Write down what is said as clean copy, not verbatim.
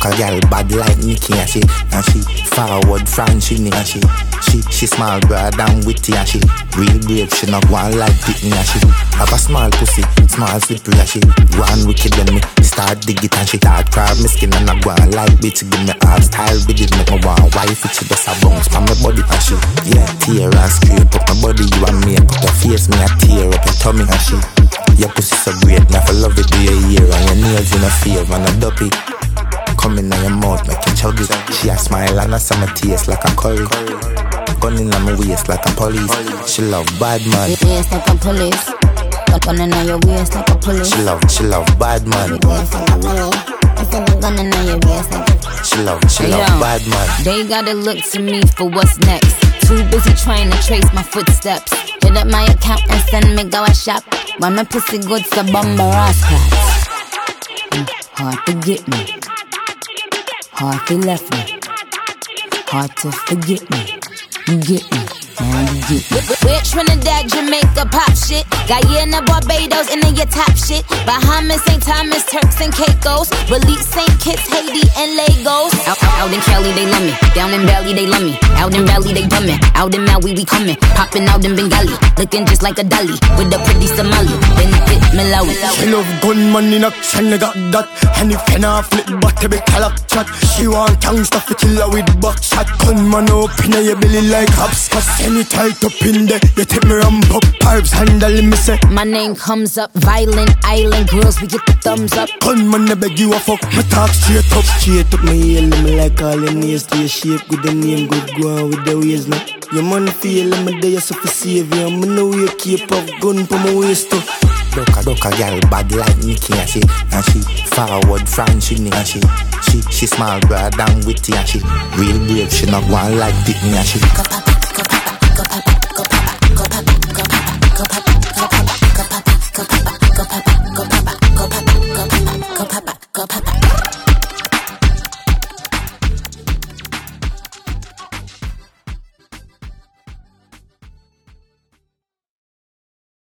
duck a gal bad like Nicky and she forward Franchini and she small broad and witty and she real brave, she not one like Pitney and she have a small pussy, small slippery and she one wicked when me start dig it and she start crab me skin and I go on like bitch give me all style with it make me want wife it she just a bounce from my body and she tear and scrape up my body you and me put her face me a tear up your tummy and she your pussy so great me I love it do your ear and your nails in a favor and a duppy come in your mouth make you chug it she a smile and a summer taste like a curry gun in my waist like a police she love bad man waist like a police gun in your waist like a police she love bad man waist like a police gun in your waist like a she love bad man they gotta look to me for what's next too busy trying to trace my footsteps hit up my account and send me go a shop while my pussy good to bomber ass class hard to get me hard to left me hard to forget me you get me now you get me we're Trinidad, Jamaica, pop shit Guyana, Barbados, and then your top shit Bahamas, St. Thomas, Turks and Caicos Belize, St. Kitts, Haiti, and Lagos out in Cali, they love me down in Bali, they love me out in Bali, they dummin' out in Maui, we coming popping out in Bengali looking just like a dolly with a pretty Somali benefit Malawi she love gunman in action, I got that and if you not flip but every calock chat she want gangsta for killer with buckshot gunman up in your belly like hopscotch any tight up in there you take me ramp up pipes handle me say my name comes up violent island girls we get the thumbs up gunman I beg you a fuck me talk straight up my heel me like all your nails to your shape with the name good go on with the ways now your man feel me there so for save you me know you keep up gun for my waist too duck a gal bad like Nicky and she forward Franchini and she small broad and witty and she real brave she not one like Pitney and she